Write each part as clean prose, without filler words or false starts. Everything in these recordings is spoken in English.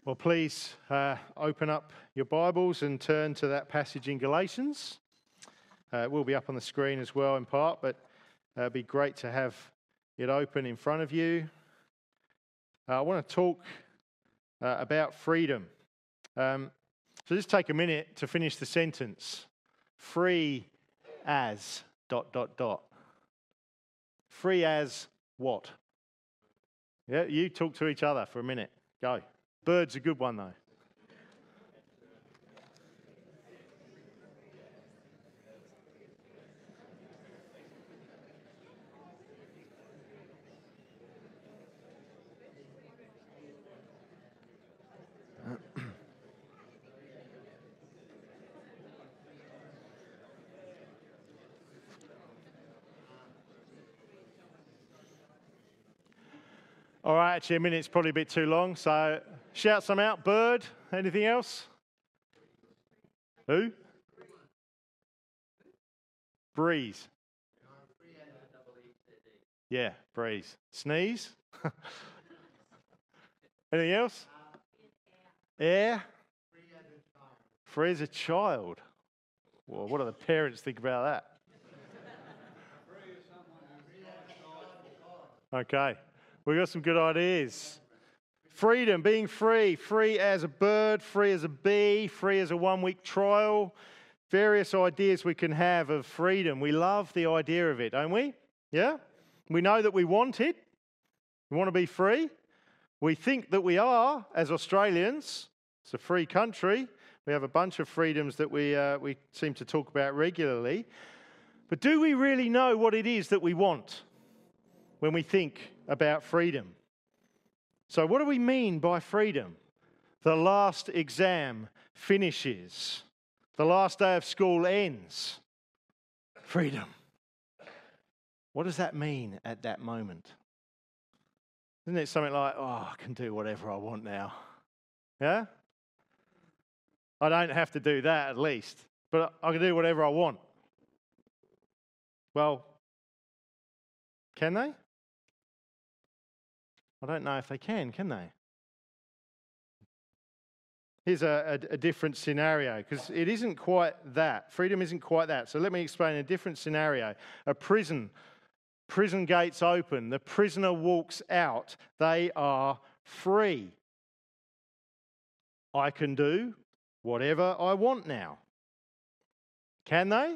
Well, please open up your Bibles and turn to that passage in Galatians. It will be up on the screen as well in part, but it'd be great to have it open in front of you. I want to talk about freedom. So just take a minute to finish the sentence. Free as ... Free as what? Yeah, you talk to each other for a minute. Go. Bird's a good one, though. All right, actually, a minute's probably a bit too long, so shout some out. Bird, anything else? Who? Breeze. Yeah, breeze. Sneeze? Anything else? Air? Free as a child. Well, what do the parents think about that? Okay, we got some good ideas. Freedom, being free. Free as a bird, free as a bee, free as a one-week trial. Various ideas we can have of freedom. We love the idea of it, don't we? Yeah? We know that we want it. We want to be free. We think that we are, as Australians. It's a free country. We have a bunch of freedoms that we seem to talk about regularly. But do we really know what it is that we want when we think about freedom? So what do we mean by freedom? The last exam finishes. The last day of school ends. Freedom. What does that mean at that moment? Isn't it something like, oh, I can do whatever I want now? Yeah? I don't have to do that at least, but I can do whatever I want. Well, can they? I don't know if they can they? Here's a different scenario, because it isn't quite that. Freedom isn't quite that. So let me explain a different scenario. A prison gates open, the prisoner walks out, they are free. I can do whatever I want now. Can they?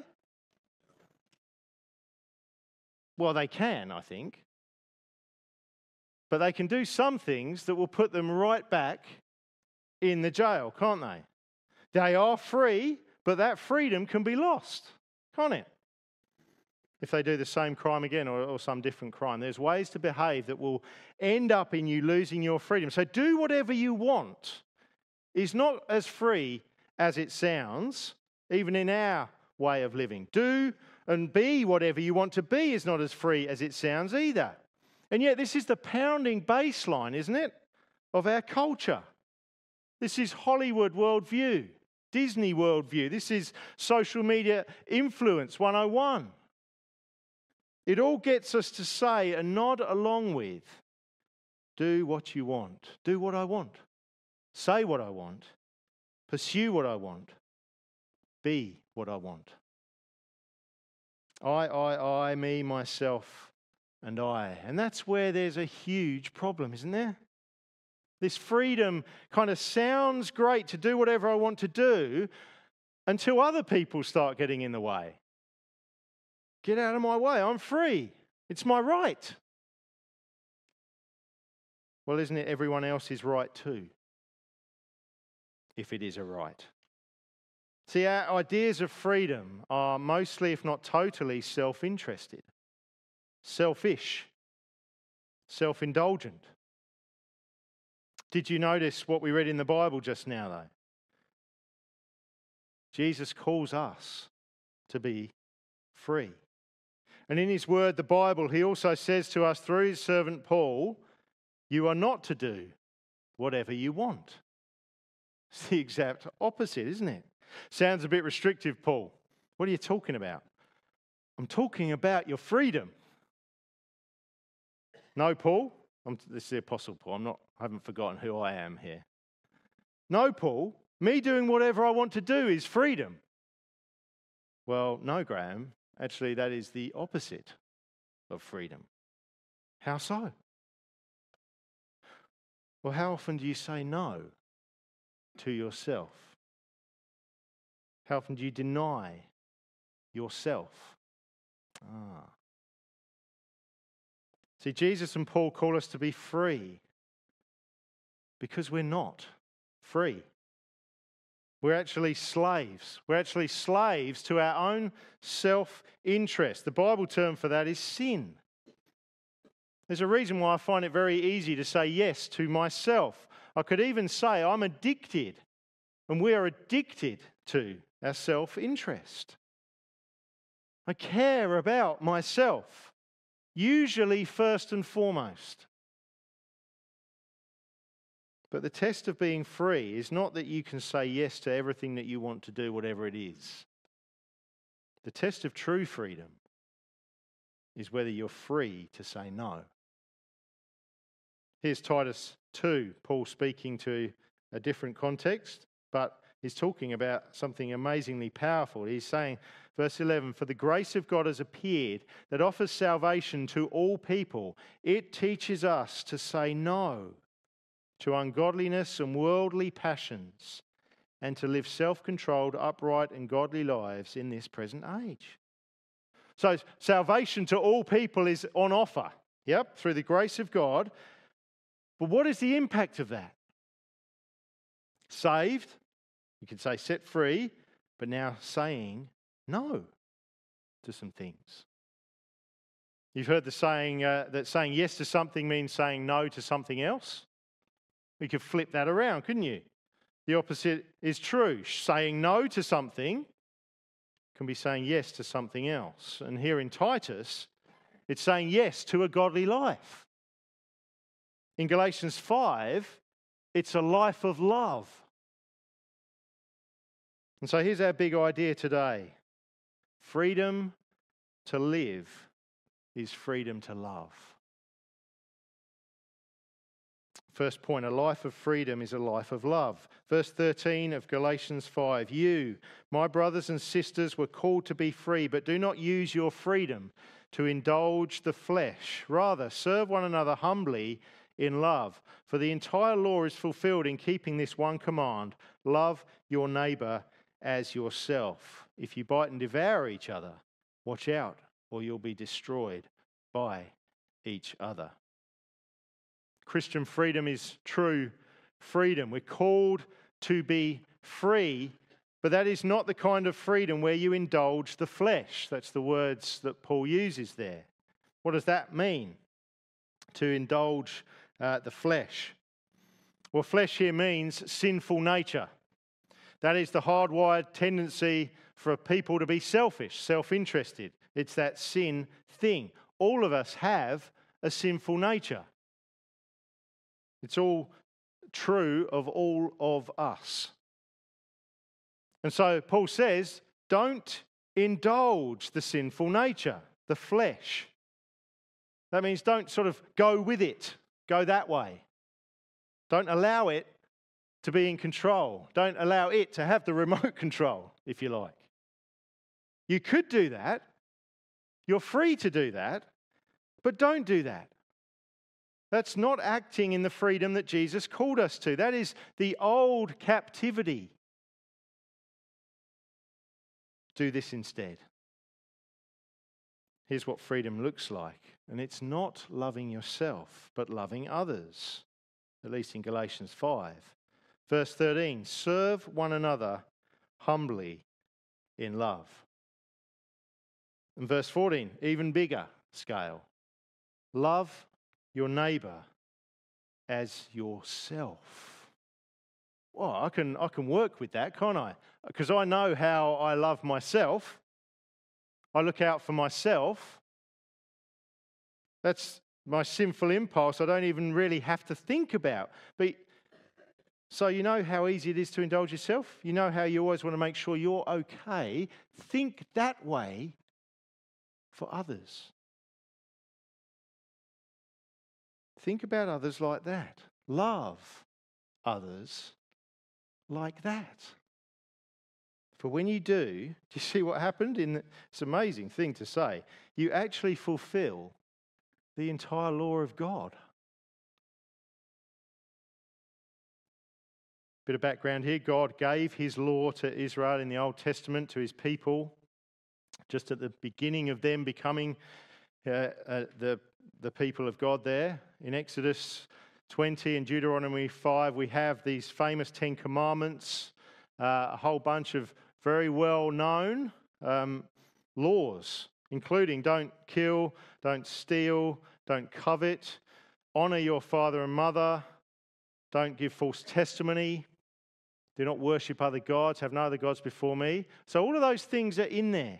Well, they can, I think. But they can do some things that will put them right back in the jail, can't they? They are free, but that freedom can be lost, can't it? If they do the same crime again or some different crime. There's ways to behave that will end up in you losing your freedom. So do whatever you want is not as free as it sounds, even in our way of living. Do and be whatever you want to be is not as free as it sounds either. And yet this is the pounding baseline, isn't it, of our culture. This is Hollywood worldview, Disney worldview. This is social media influence 101. It all gets us to say and nod along with, do what you want, do what I want, say what I want, pursue what I want, be what I want. I, me, myself, and I. And that's where there's a huge problem, isn't there? This freedom kind of sounds great to do whatever I want to do until other people start getting in the way. Get out of my way, I'm free. It's my right. Well, isn't it everyone else's right too? If it is a right. See, our ideas of freedom are mostly, if not totally, self-interested, selfish, self-indulgent. Did you notice what we read in the Bible just now, though? Jesus calls us to be free. And in his word, the Bible, he also says to us through his servant Paul, you are not to do whatever you want. It's the exact opposite, isn't it? Sounds a bit restrictive, Paul. What are you talking about? I'm talking about your freedom. No, Paul. This is the Apostle Paul. I haven't forgotten who I am here. No, Paul, me doing whatever I want to do is freedom. Well, no, Graham. Actually, that is the opposite of freedom. How so? Well, how often do you say no to yourself? How often do you deny yourself? See, Jesus and Paul call us to be free because we're not free. We're actually slaves. We're actually slaves to our own self-interest. The Bible term for that is sin. There's a reason why I find it very easy to say yes to myself. I could even say I'm addicted, and we are addicted to our self-interest. I care about myself, usually first and foremost. But the test of being free is not that you can say yes to everything that you want to do, whatever it is. The test of true freedom is whether you're free to say no. Here's Titus 2, Paul speaking to a different context, but he's talking about something amazingly powerful. He's saying, verse 11, "For the grace of God has appeared that offers salvation to all people. It teaches us to say no to ungodliness and worldly passions, and to live self-controlled, upright, and godly lives in this present age." So salvation to all people is on offer, through the grace of God. But what is the impact of that? Saved, you could say set free, but now saying no to some things. You've heard the saying that saying yes to something means saying no to something else. We could flip that around, couldn't you? The opposite is true. Saying no to something can be saying yes to something else. And here in Titus, it's saying yes to a godly life. In Galatians 5, it's a life of love. And so here's our big idea today. Freedom to live is freedom to love. First point, a life of freedom is a life of love. Verse 13 of Galatians 5, "You, my brothers and sisters, were called to be free, but do not use your freedom to indulge the flesh. Rather, serve one another humbly in love. For the entire law is fulfilled in keeping this one command: love your neighbour as yourself. If you bite and devour each other, watch out, or you'll be destroyed by each other." Christian freedom is true freedom. We're called to be free, but that is not the kind of freedom where you indulge the flesh. That's the words that Paul uses there. What does that mean, to indulge the flesh? Well, flesh here means sinful nature. That is the hardwired tendency for people to be selfish, self-interested. It's that sin thing. All of us have a sinful nature. It's all true of all of us. And so Paul says, don't indulge the sinful nature, the flesh. That means don't sort of go with it, go that way. Don't allow it to be in control. Don't allow it to have the remote control, if you like. You could do that. You're free to do that, but don't do that. That's not acting in the freedom that Jesus called us to. That is the old captivity. Do this instead. Here's what freedom looks like. And it's not loving yourself, but loving others. At least in Galatians 5. Verse 13, serve one another humbly in love. And verse 14, even bigger scale. Love your neighbour as yourself. Well, I can work with that, can't I? Because I know how I love myself. I look out for myself. That's my sinful impulse I don't even really have to think about. But so you know how easy it is to indulge yourself? You know how you always want to make sure you're okay? Think that way for others. Think about others like that. Love others like that. For when you do you see what happened? It's an amazing thing to say. You actually fulfill the entire law of God. Bit of background here. God gave his law to Israel in the Old Testament, to his people, just at the beginning of them becoming the people of God there. In Exodus 20 and Deuteronomy 5, we have these famous 10 Commandments, a whole bunch of very well-known laws, including don't kill, don't steal, don't covet, honour your father and mother, don't give false testimony, do not worship other gods, have no other gods before me. So all of those things are in there.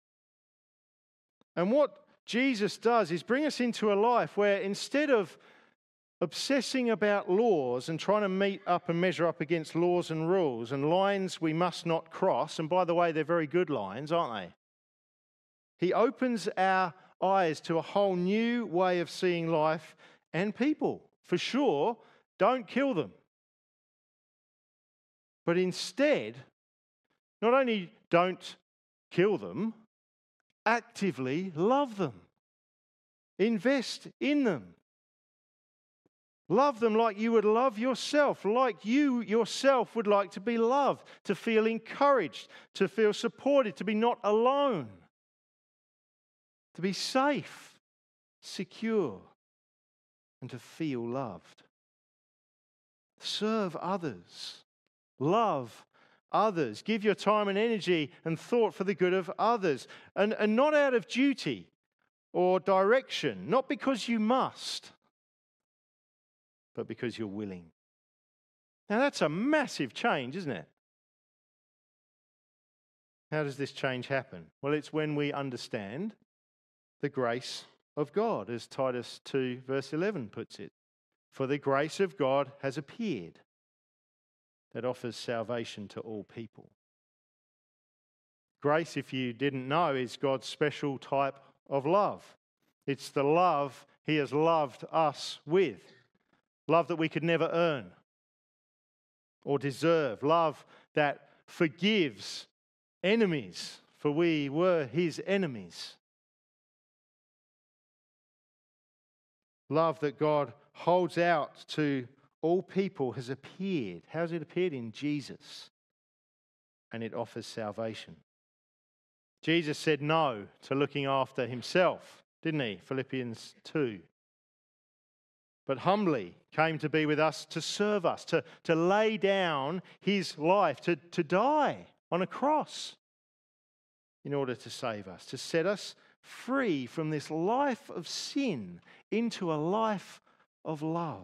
And what Jesus does is bring us into a life where instead of obsessing about laws and trying to meet up and measure up against laws and rules and lines we must not cross, and by the way, they're very good lines, aren't they? He opens our eyes to a whole new way of seeing life and people. For sure, don't kill them. But instead, not only don't kill them, actively love them. Invest in them. Love them like you would love yourself, like you yourself would like to be loved, to feel encouraged, to feel supported, to be not alone, to be safe, secure, and to feel loved. Serve others. Love others. Give your time and energy and thought for the good of others. And not out of duty or direction, not because you must, but because you're willing. Now that's a massive change, isn't it? How does this change happen? Well, it's when we understand the grace of God, as Titus 2 verse 11 puts it. For the grace of God has appeared that offers salvation to all people. Grace, if you didn't know, is God's special type of love. It's the love he has loved us with. Love that we could never earn or deserve. Love that forgives enemies, for we were his enemies. Love that God holds out to all people has appeared. How has it appeared? In Jesus. And it offers salvation. Jesus said no to looking after himself, didn't he? Philippians 2. But humbly came to be with us, to serve us, to lay down his life, to die on a cross in order to save us, to set us free from this life of sin into a life of love.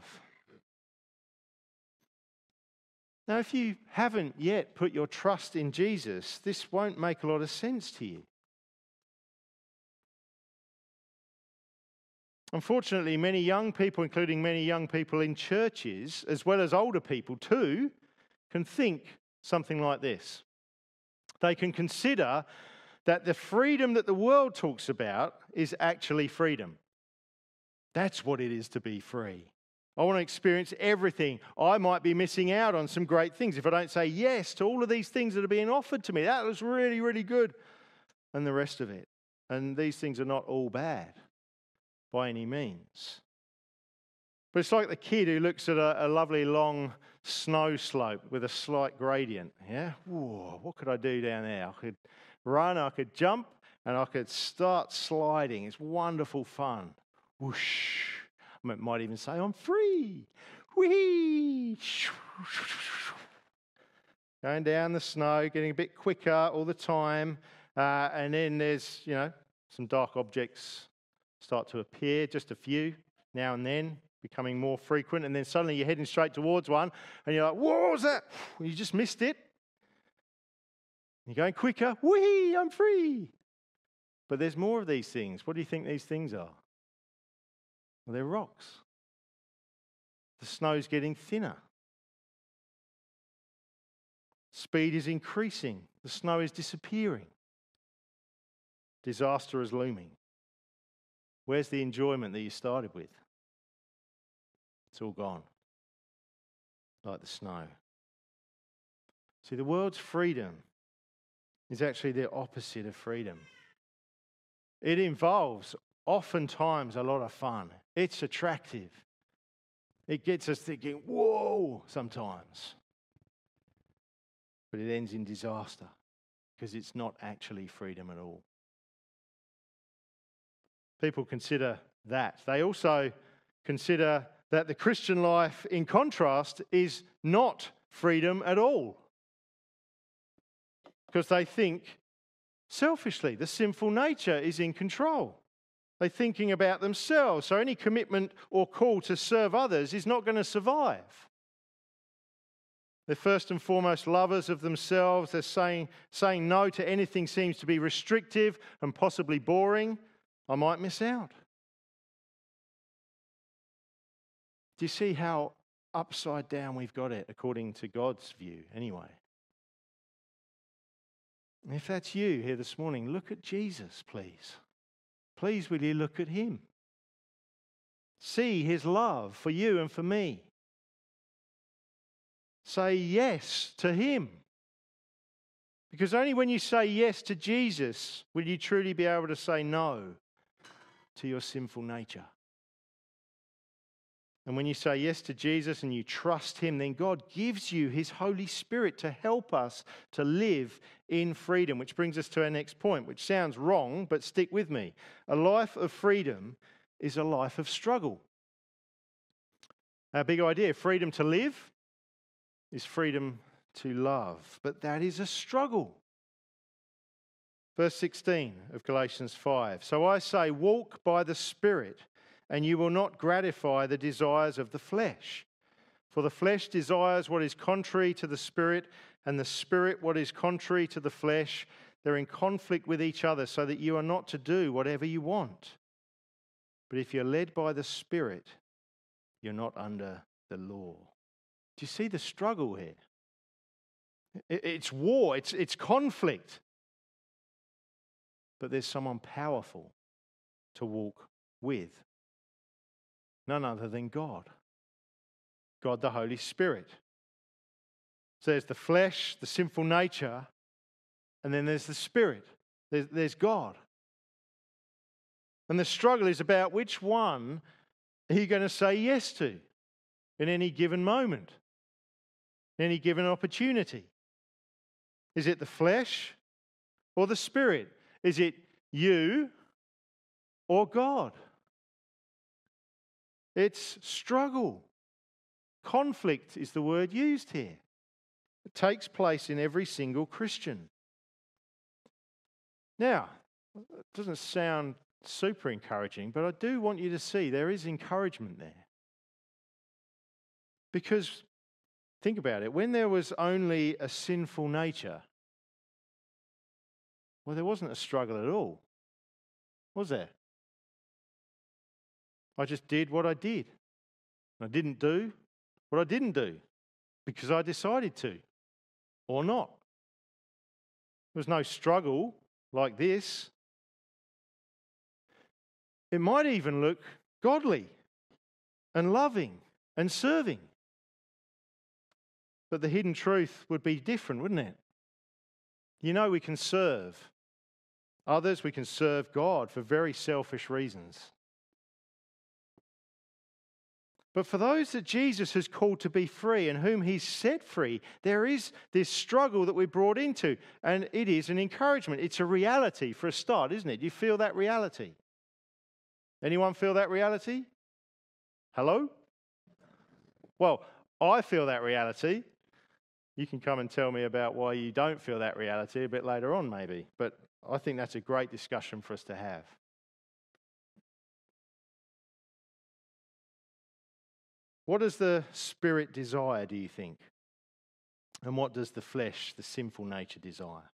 Now, if you haven't yet put your trust in Jesus, this won't make a lot of sense to you. Unfortunately, many young people, including many young people in churches, as well as older people too, can think something like this. They can consider that the freedom that the world talks about is actually freedom. That's what it is to be free. I want to experience everything. I might be missing out on some great things if I don't say yes to all of these things that are being offered to me. That was really, really good. And the rest of it. And these things are not all bad by any means. But it's like the kid who looks at a lovely long snow slope with a slight gradient. Yeah? Whoa, what could I do down there? I could run, I could jump, and I could start sliding. It's wonderful fun. Whoosh. I might even say, I'm free. Whee! Going down the snow, getting a bit quicker all the time. And then there's, some dark objects start to appear, just a few now and then, becoming more frequent. And then suddenly you're heading straight towards one. And you're like, what was that? You just missed it. You're going quicker. Whee! I'm free. But there's more of these things. What do you think these things are? Well, they're rocks. The snow's getting thinner. Speed is increasing. The snow is disappearing. Disaster is looming. Where's the enjoyment that you started with? It's all gone, like the snow. See, the world's freedom is actually the opposite of freedom. It involves oftentimes a lot of fun. It's attractive. It gets us thinking, whoa, sometimes. But it ends in disaster because it's not actually freedom at all. People consider that. They also consider that the Christian life, in contrast, is not freedom at all. Because they think selfishly, the sinful nature is in control. They're thinking about themselves, so any commitment or call to serve others is not going to survive. They're first and foremost lovers of themselves. They're saying no to anything seems to be restrictive and possibly boring. I might miss out. Do you see how upside down we've got it according to God's view anyway? And if that's you here this morning, look at Jesus, please. Please, will you look at him? See his love for you and for me. Say yes to him. Because only when you say yes to Jesus will you truly be able to say no to your sinful nature. And when you say yes to Jesus and you trust him, then God gives you his Holy Spirit to help us to live in freedom, which brings us to our next point, which sounds wrong, but stick with me. A life of freedom is a life of struggle. Our big idea, freedom to live, is freedom to love, but that is a struggle. Verse 16 of Galatians 5. So I say, walk by the Spirit, and you will not gratify the desires of the flesh. For the flesh desires what is contrary to the Spirit, and the Spirit what is contrary to the flesh. They're in conflict with each other, so that you are not to do whatever you want. But if you're led by the Spirit, you're not under the law. Do you see the struggle here? It's war, it's conflict. But there's someone powerful to walk with. None other than God. God the Holy Spirit. So there's the flesh, the sinful nature, and then there's the Spirit. There's God. And the struggle is about which one are you going to say yes to in any given moment, in any given opportunity. Is it the flesh or the Spirit? Is it you or God? It's struggle. Conflict is the word used here. It takes place in every single Christian. Now, it doesn't sound super encouraging, but I do want you to see there is encouragement there. Because, think about it, when there was only a sinful nature, well, there wasn't a struggle at all, was there? I just did what I did. I didn't do what I didn't do because I decided to, or not. There was no struggle like this. It might even look godly and loving and serving. But the hidden truth would be different, wouldn't it? You know, we can serve others, we can serve God for very selfish reasons. But for those that Jesus has called to be free and whom he's set free, there is this struggle that we're brought into. And it is an encouragement. It's a reality for a start, isn't it? Do you feel that reality? Anyone feel that reality? Hello? Well, I feel that reality. You can come and tell me about why you don't feel that reality a bit later on, maybe. But I think that's a great discussion for us to have. What does the Spirit desire, do you think? And what does the flesh, the sinful nature, desire?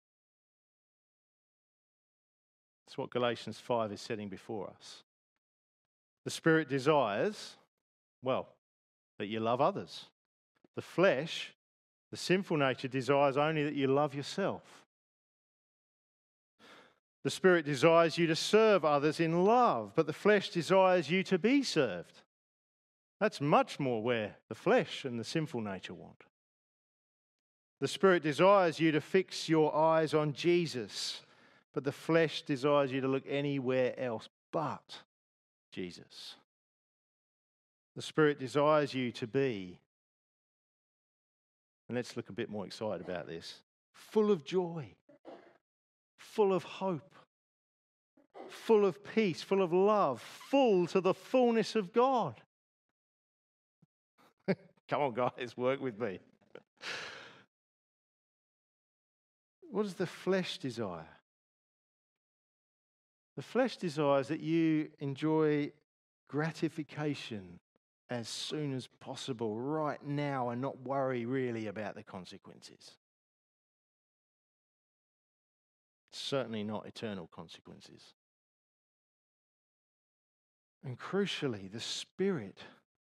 That's what Galatians 5 is setting before us. The Spirit desires, well, that you love others. The flesh, the sinful nature, desires only that you love yourself. The Spirit desires you to serve others in love, but the flesh desires you to be served. That's much more where the flesh and the sinful nature want. The Spirit desires you to fix your eyes on Jesus, but the flesh desires you to look anywhere else but Jesus. The Spirit desires you to be, and let's look a bit more excited about this, full of joy, full of hope, full of peace, full of love, full to the fullness of God. Come on, guys, work with me. What does the flesh desire? The flesh desires that you enjoy gratification as soon as possible, right now, and not worry really about the consequences. Certainly not eternal consequences. And crucially, the Spirit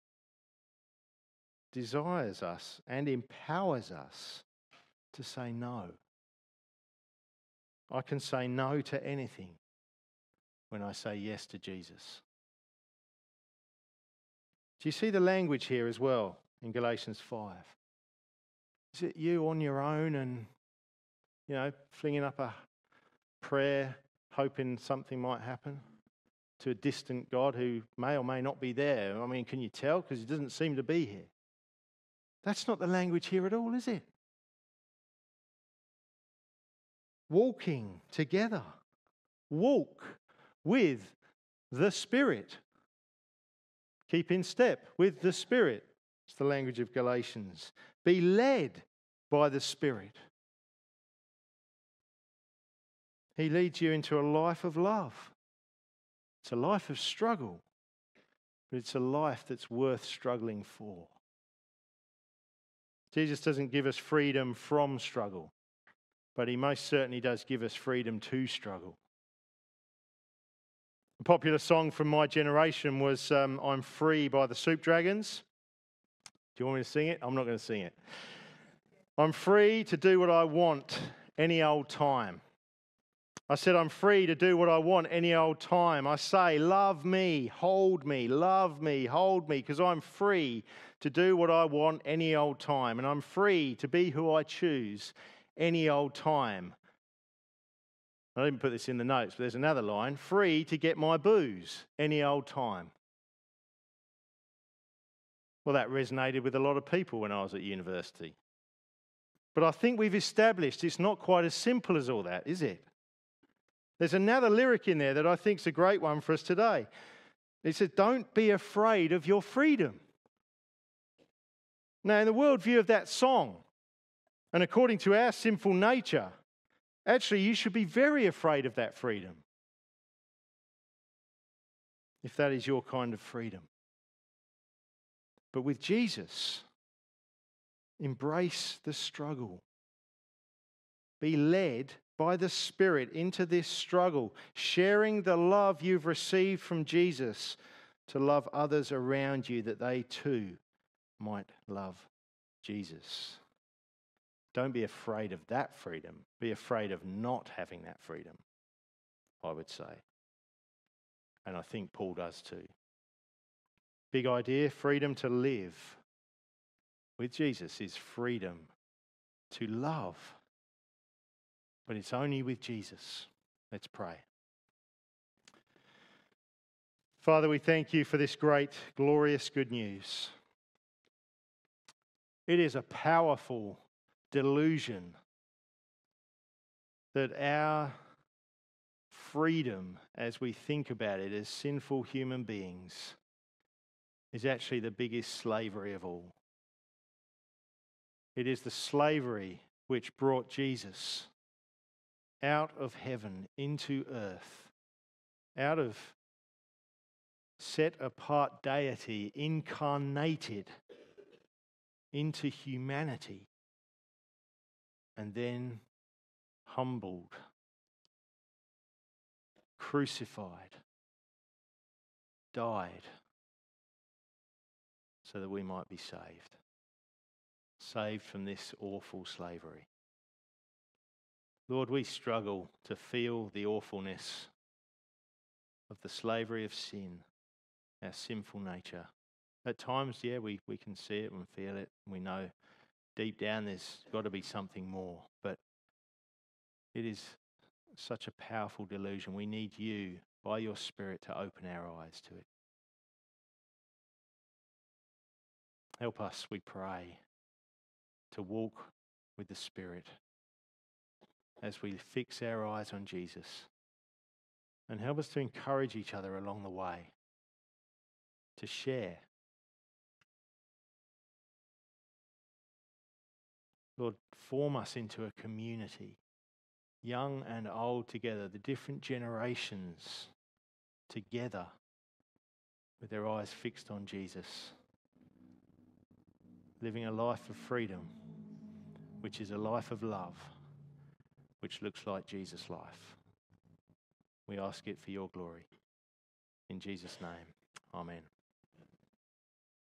desires us and empowers us to say no. I can say no to anything when I say yes to Jesus. Do you see the language here as well in Galatians 5? Is it you on your own and, flinging up a prayer, hoping something might happen to a distant God who may or may not be there? I mean, can you tell? Because he doesn't seem to be here. That's not the language here at all, is it? Walking together. Walk with the Spirit. Keep in step with the Spirit. It's the language of Galatians. Be led by the Spirit. He leads you into a life of love. It's a life of struggle, but it's a life that's worth struggling for. Jesus doesn't give us freedom from struggle, but he most certainly does give us freedom to struggle. A popular song from my generation was I'm Free by the Soup Dragons. Do you want me to sing it? I'm not going to sing it. I'm free to do what I want any old time. I said I'm free to do what I want any old time. I say, love me, hold me, love me, hold me, because I'm free to do what I want any old time. And I'm free to be who I choose any old time. I didn't put this in the notes, but there's another line. Free to get my booze any old time. Well, that resonated with a lot of people when I was at university. But I think we've established it's not quite as simple as all that, is it? There's another lyric in there that I think is a great one for us today. It says, don't be afraid of your freedom. Now, in the worldview of that song, and according to our sinful nature, actually, you should be very afraid of that freedom, if that is your kind of freedom. But with Jesus, embrace the struggle. Be led by the Spirit into this struggle, sharing the love you've received from Jesus to love others around you that they too might love Jesus. Don't be afraid of that freedom. Be afraid of not having that freedom, I would say. And I think Paul does too. Big idea, freedom to live with Jesus is freedom to love. But it's only with Jesus. Let's pray. Father, we thank you for this great, glorious good news. It is a powerful delusion that our freedom, as we think about it as sinful human beings, is actually the biggest slavery of all. It is the slavery which brought Jesus out of heaven into earth, out of set apart deity incarnated into humanity, and then humbled, crucified, died, so that we might be saved from this awful slavery. Lord, we struggle to feel the awfulness of the slavery of sin, our sinful nature. At times, we can see it and feel it. We know deep down there's got to be something more. But it is such a powerful delusion. We need you, by your Spirit, to open our eyes to it. Help us, we pray, to walk with the Spirit as we fix our eyes on Jesus. And help us to encourage each other along the way, to share. Lord, form us into a community, young and old together, the different generations together, with their eyes fixed on Jesus, living a life of freedom, which is a life of love, which looks like Jesus' life. We ask it for your glory. In Jesus' name, amen.